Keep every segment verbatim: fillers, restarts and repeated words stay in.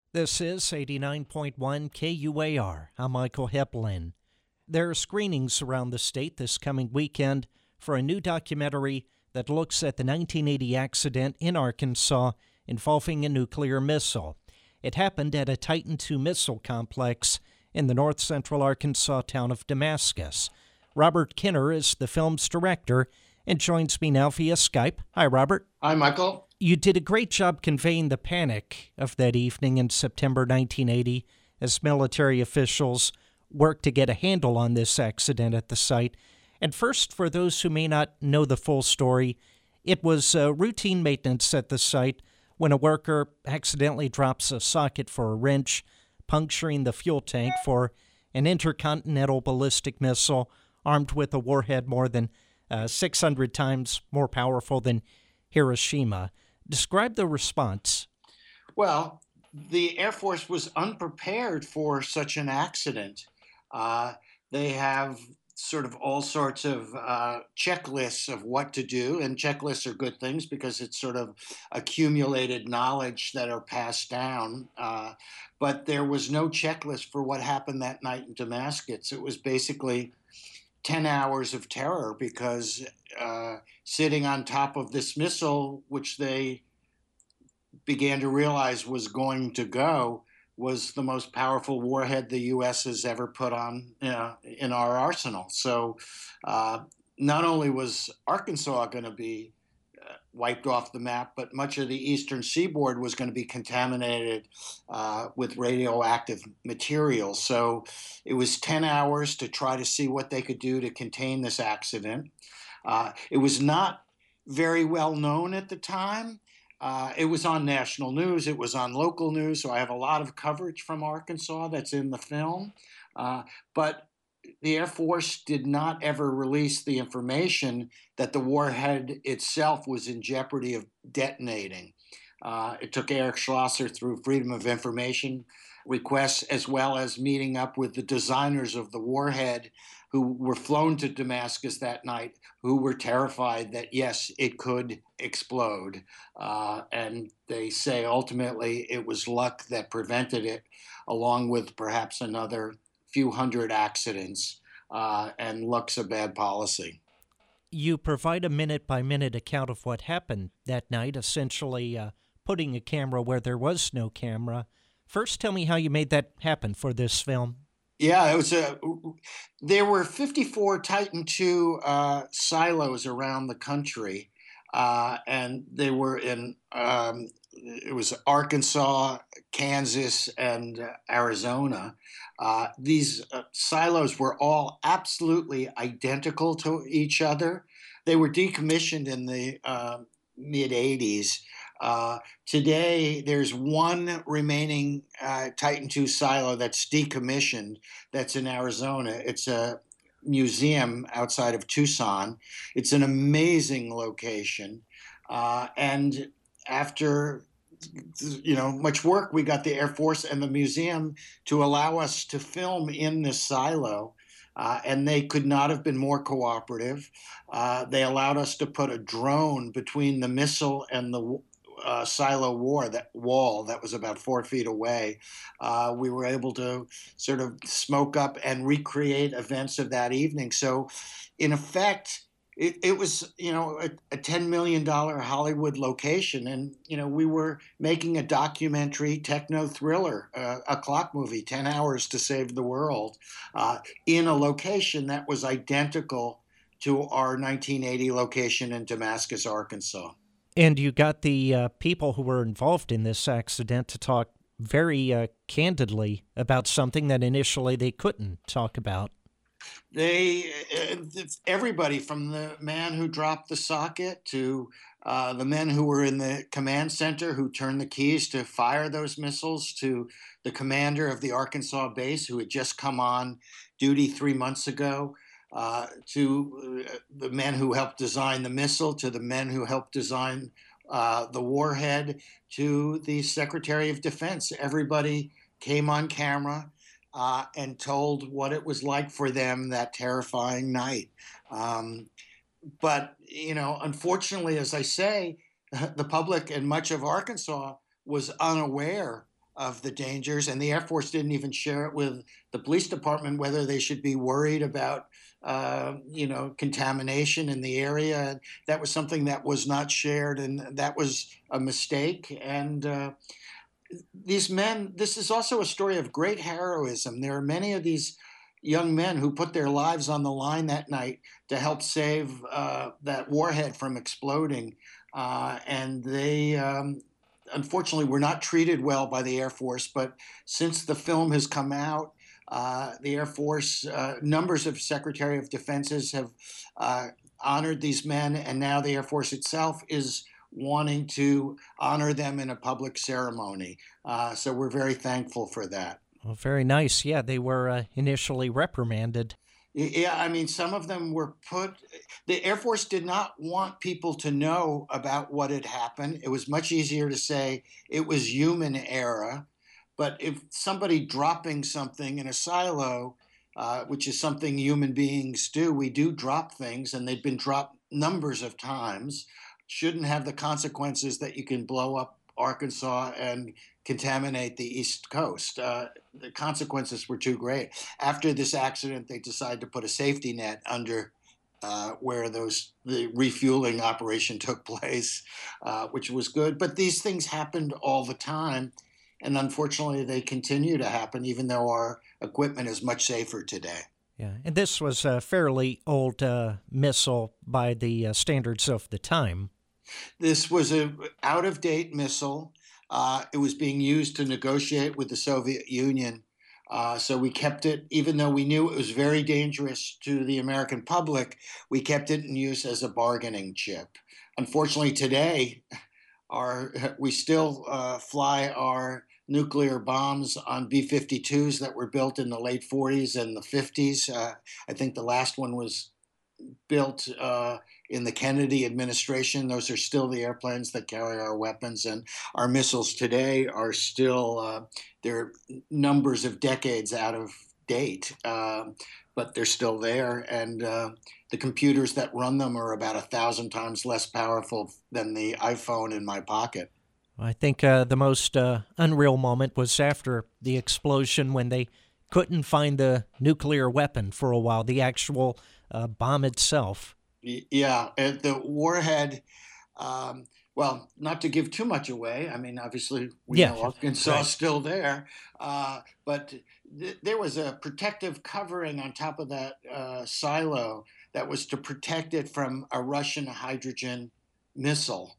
This is eighty-nine point one K U A R. I'm Michael Heplin. There are screenings around the state this coming weekend for a new documentary that looks at the nineteen eighty accident in Arkansas involving a nuclear missile. It happened at a Titan two missile complex in the north central Arkansas town of Damascus. Robert Kinner is the film's director and joins me now via Skype. Hi, Robert. Hi, Michael. You did a great job conveying the panic of that evening in September nineteen eighty as military officials worked to get a handle on this accident at the site. And first, for those who may not know the full story, it was uh, routine maintenance at the site when a worker accidentally drops a socket for a wrench, puncturing the fuel tank for an intercontinental ballistic missile armed with a warhead more than uh, six hundred times more powerful than Hiroshima. Describe the response. Well, the Air Force was unprepared for such an accident. Uh, they have sort of all sorts of uh, checklists of what to do, and checklists are good things because it's sort of accumulated knowledge that are passed down. Uh, but there was no checklist for what happened that night in Damascus. It was basically ten hours of terror because uh, sitting on top of this missile, which they began to realize was going to go, was the most powerful warhead the U S has ever put on uh, in our arsenal. So uh, not only was Arkansas going to be uh, wiped off the map, but much of the eastern seaboard was going to be contaminated uh, with radioactive material. So it was ten hours to try to see what they could do to contain this accident. Uh, it was not very well known at the time. Uh, it was on national news. It was on local news. So I have a lot of coverage from Arkansas that's in the film. Uh, but the Air Force did not ever release the information that the warhead itself was in jeopardy of detonating. Uh, it took Eric Schlosser through Freedom of Information requests, as well as meeting up with the designers of the warhead who were flown to Damascus that night, who were terrified that, yes, it could explode. Uh, and they say ultimately it was luck that prevented it, along with perhaps another few hundred accidents. Uh, and luck's a bad policy. You provide a minute-by-minute account of what happened that night, essentially uh, putting a camera where there was no camera. First, tell me how you made that happen for this film. Yeah, it was a. There were fifty-four Titan two uh, silos around the country, uh, and they were in. Um, it was Arkansas, Kansas, and uh, Arizona. Uh, these uh, silos were all absolutely identical to each other. They were decommissioned in the uh, mid eighties. Uh, today, there's one remaining uh, Titan two silo that's decommissioned that's in Arizona. It's a museum outside of Tucson. It's an amazing location. Uh, and after you know much work, we got the Air Force and the museum to allow us to film in this silo. Uh, and they could not have been more cooperative. Uh, they allowed us to put a drone between the missile and the uh, silo war, that wall that was about four feet away. Uh, we were able to sort of smoke up and recreate events of that evening. So, in effect, it, it was, you know, a, a ten million dollars Hollywood location. And, you know, we were making a documentary techno thriller, uh, a clock movie, ten hours to Save the World, uh, in a location that was identical to our nineteen eighty location in Damascus, Arkansas. And you got the uh, people who were involved in this accident to talk very uh, candidly about something that initially they couldn't talk about. They, uh, everybody from the man who dropped the socket to uh, the men who were in the command center who turned the keys to fire those missiles, to the commander of the Arkansas base who had just come on duty three months ago, uh, to uh, the men who helped design the missile, to the men who helped design uh, the warhead, to the Secretary of Defense. Everybody came on camera uh, and told what it was like for them that terrifying night. Um, but, you know, unfortunately, as I say, the public and much of Arkansas was unaware of the dangers, and the Air Force didn't even share it with the police department whether they should be worried about, uh, you know, contamination in the area. That was something that was not shared, and that was a mistake. And uh, these men, this is also a story of great heroism. There are many of these young men who put their lives on the line that night to help save uh, that warhead from exploding. Uh, and they, um, unfortunately, were not treated well by the Air Force. But since the film has come out, uh, the Air Force, uh, numbers of Secretary of Defenses have uh, honored these men, and now the Air Force itself is wanting to honor them in a public ceremony. Uh, so we're very thankful for that. Well, very nice. Yeah, they were uh, initially reprimanded. Yeah, I mean, some of them were put, the Air Force did not want people to know about what had happened. It was much easier to say it was human error. But if somebody dropping something in a silo, uh, which is something human beings do, we do drop things, and they've been dropped numbers of times, shouldn't have the consequences that you can blow up Arkansas and contaminate the East Coast. Uh, the consequences were too great. After this accident, they decided to put a safety net under uh, where those the refueling operation took place, uh, which was good. But these things happened all the time, and unfortunately, they continue to happen, even though our equipment is much safer today. Yeah, and this was a fairly old uh, missile by the uh, standards of the time. This was a out of date missile. Uh, it was being used to negotiate with the Soviet Union. Uh, so we kept it, even though we knew it was very dangerous to the American public, we kept it in use as a bargaining chip. Unfortunately, today, our we still uh, fly our nuclear bombs on B fifty-twos that were built in the late forties and the fifties. Uh, I think the last one was built uh, in the Kennedy administration. Those are still the airplanes that carry our weapons, and our missiles today are still uh, they're numbers of decades out of date, uh, but they're still there. And uh, the computers that run them are about a thousand times less powerful than the iPhone in my pocket. I think uh, the most uh, unreal moment was after the explosion when they couldn't find the nuclear weapon for a while, the actual uh, bomb itself. Yeah, the warhead. Um, well, not to give too much away. I mean, obviously, we Yeah, know Arkansas right. is still there, uh, but th- there was a protective covering on top of that uh, silo that was to protect it from a Russian hydrogen missile,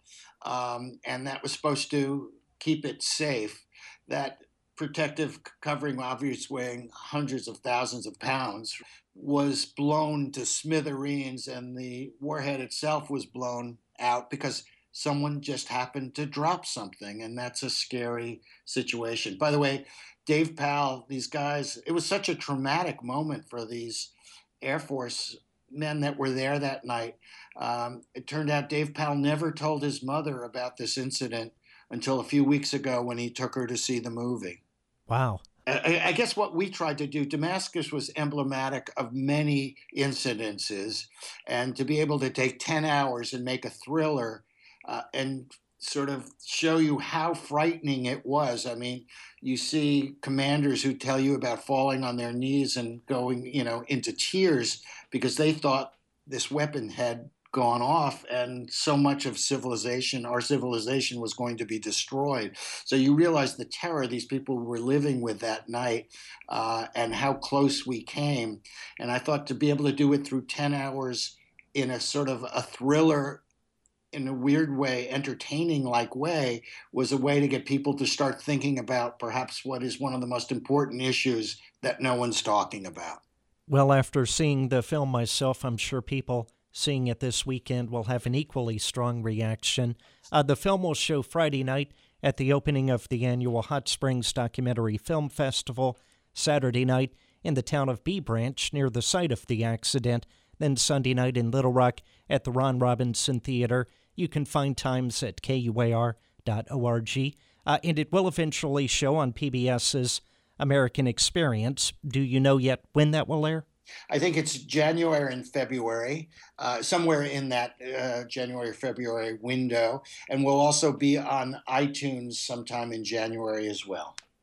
um, and that was supposed to keep it safe. That protective covering, obviously weighing hundreds of thousands of pounds, was blown to smithereens, and the warhead itself was blown out because someone just happened to drop something, and that's a scary situation. By the way, Dave Powell, these guys, it was such a traumatic moment for these Air Force men that were there that night. Um, it turned out Dave Powell never told his mother about this incident until a few weeks ago when he took her to see the movie. Wow. I, I guess what we tried to do, Damascus was emblematic of many incidences, and to be able to take ten hours and make a thriller uh, and sort of show you how frightening it was. I mean, you see commanders who tell you about falling on their knees and going, you know, into tears because they thought this weapon had gone off and so much of civilization, our civilization, was going to be destroyed. So you realize the terror these people were living with that night, uh, and how close we came. And I thought to be able to do it through ten hours in a sort of a thriller, in a weird way, entertaining like way, was a way to get people to start thinking about perhaps what is one of the most important issues that no one's talking about. Well, after seeing the film myself, I'm sure people seeing it this weekend will have an equally strong reaction. Uh, the film will show Friday night at the opening of the annual Hot Springs Documentary Film Festival, Saturday night in the town of Bee Branch near the site of the accident, then Sunday night in Little Rock at the Ron Robinson Theater. You can find times at K U A R dot org. Uh, and it will eventually show on P B S's American Experience. Do you know yet when that will air? I think it's January and February, uh, somewhere in that uh, January, February window. And we'll also be on iTunes sometime in January as well.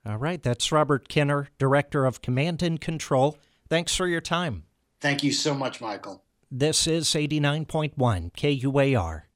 All right, that's Robert Kenner, Director of Command and Control. Thanks for your time. Thank you so much, Michael. This is eighty-nine point one K U A R.